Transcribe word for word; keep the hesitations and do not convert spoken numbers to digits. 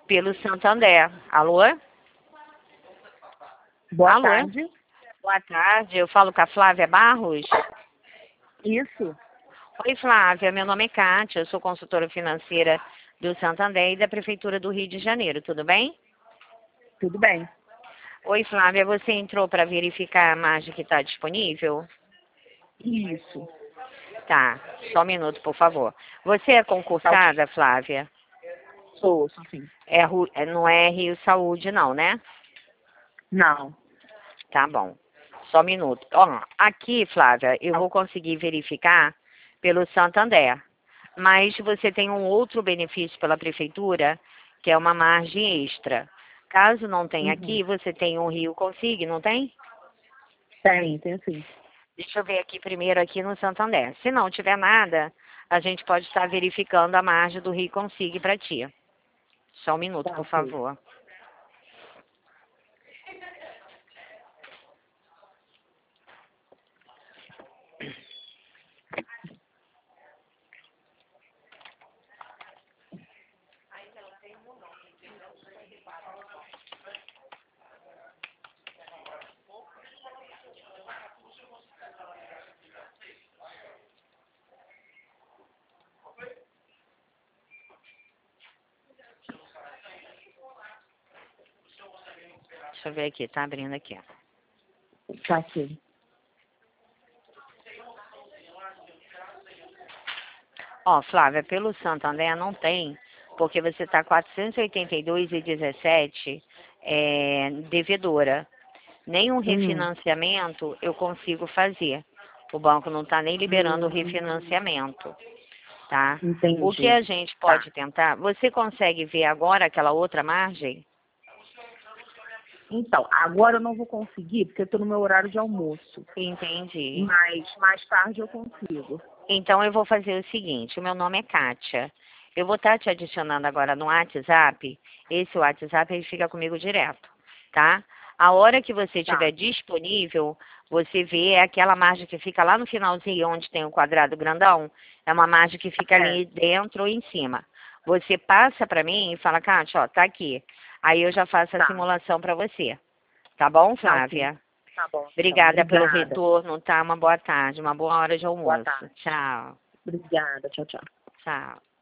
Pelo Santander. Alô? Boa Alô? tarde. Boa tarde, eu falo com a Flávia Barros. Isso. Oi, Flávia, meu nome é Kátia, eu sou consultora financeira do Santander e da Prefeitura do Rio de Janeiro, tudo bem? Tudo bem. Oi, Flávia, você entrou para verificar a margem que está disponível? Isso. Tá, só um minuto, por favor. Você é concursada, Flávia? Sou, sou sim. É, Ru- é- não é Rio Saúde, não, né? Não. Tá bom. Só um minuto. Ó, aqui, Flávia, eu vou conseguir verificar pelo Santander. Mas você tem um outro benefício pela prefeitura, que é uma margem extra. Caso não tenha Uhum. aqui, você tem um Rio Consigne, não tem? Tem, tem sim. Deixa eu ver aqui primeiro aqui no Santander. Se não tiver nada, a gente pode estar verificando a margem do Rio Consigne para ti. Só um minuto, Tá, por ok. favor. Deixa eu ver aqui, tá abrindo aqui. Tá aqui. Ó, Flávia, pelo Santander não tem, porque você está quatrocentos e oitenta e dois vírgula dezessete é, devedora. Nenhum Uhum. refinanciamento eu consigo fazer. O banco não está nem liberando o Hum, refinanciamento, tá? O que entendi. a gente Tá. pode tentar, você consegue ver agora aquela outra margem? Então, agora eu não vou conseguir, porque eu tô no meu horário de almoço. Entendi. Mas mais tarde eu consigo. Então eu vou fazer o seguinte, o meu nome é Kátia. Eu vou estar te adicionando agora no WhatsApp. Esse WhatsApp ele fica comigo direto, tá? A hora que você Tá. estiver disponível, você vê aquela margem que fica lá no finalzinho, onde tem o quadrado grandão. É uma margem que fica É. ali dentro ou em cima. Você passa para mim e fala, Kátia, ó, tá aqui. Aí eu já faço a Tá. simulação para você. Tá bom, Tá, ok. Flávia? Tá bom, então. Obrigada pelo Obrigada. retorno, tá? Uma boa tarde, uma boa hora de Boa almoço. tarde. Tchau. Obrigada. Tchau, tchau. Tchau.